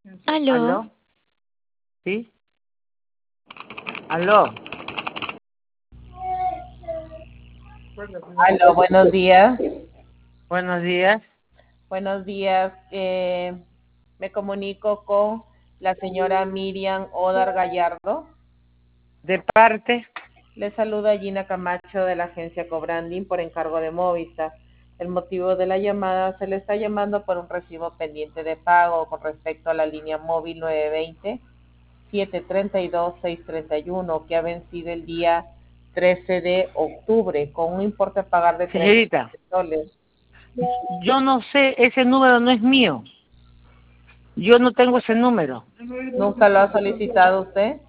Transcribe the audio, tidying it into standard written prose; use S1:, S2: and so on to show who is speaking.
S1: Aló,
S2: ¿Aló? ¿Sí? ¿Aló?
S3: Aló, buenos días.
S2: Buenos días.
S3: Buenos días. Me comunico con la señora Miriam Odar Gallardo.
S2: ¿De parte?
S3: Le saluda Gina Camacho de la agencia Cobranding por encargo de Movistar. El motivo de la llamada, se le está llamando por un recibo pendiente de pago con respecto a la línea móvil 920-732-631 que ha vencido el día 13 de octubre con un importe a pagar de
S2: Señorita,
S3: $37.
S2: yo no sé, ese número no es mío. Yo no tengo ese número.
S3: ¿Nunca lo ha solicitado usted?